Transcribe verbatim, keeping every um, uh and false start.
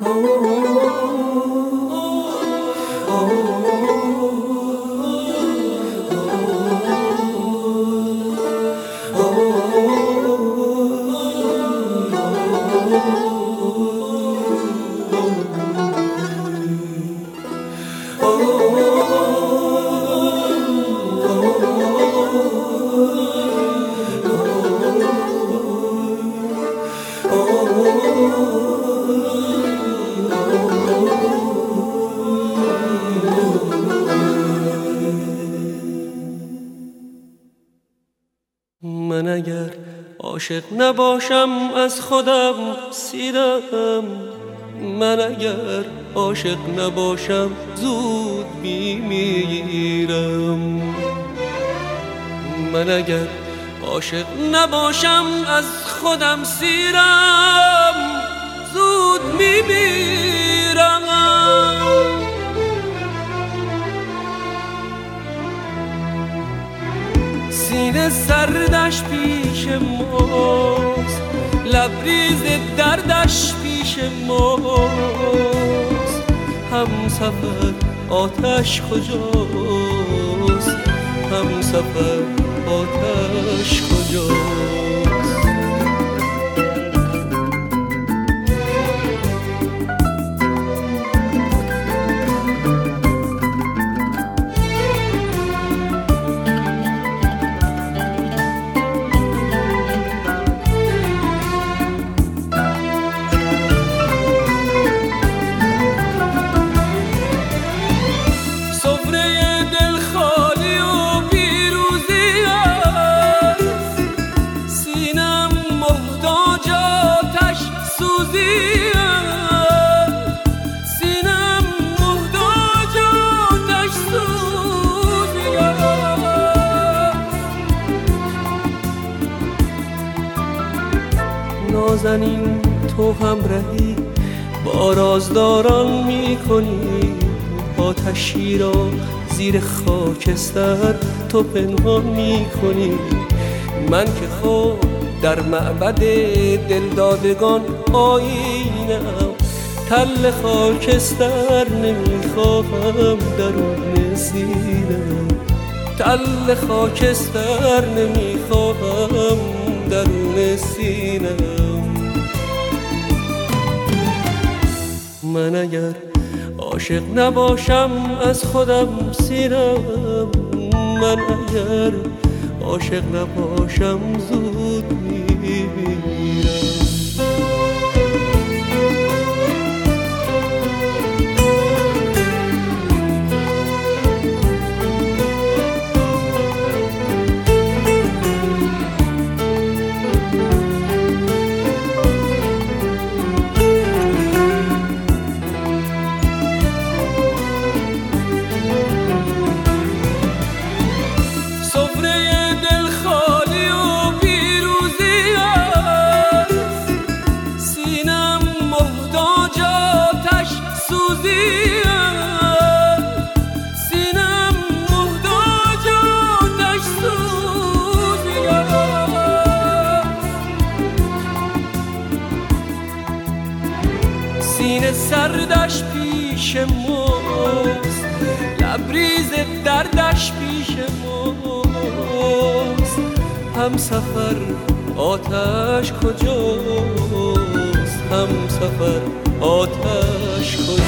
من اگر عاشق نباشم از خودم سیرم، من اگر عاشق نباشم زود میمیرم. من اگر عاشق نباشم از خودم سیرم، زود میمیرم. سینه سردش پیش ماست، لبریز دردش پیش ماست. همسفر آتش کجاست؟ همسفر آتش کجاست؟ نازنین تو همراهی با رازداران میکنی، آتشی را زیر خاکستر تو پنهان میکنی. من که خود در معبد دلدادگان آیینم، تل خاکستر نمیخواهم درون سینم، تل خاکستر نمیخواهم درون سینم. من اگر عاشق نباشم از خودم سیرم، من اگر عاشق نباشم زود میمیرم. سینه سردش پیش ماست، لبریز دردش پیش ماست. همسفر آتش کجاست؟ همسفر آتش کجاست؟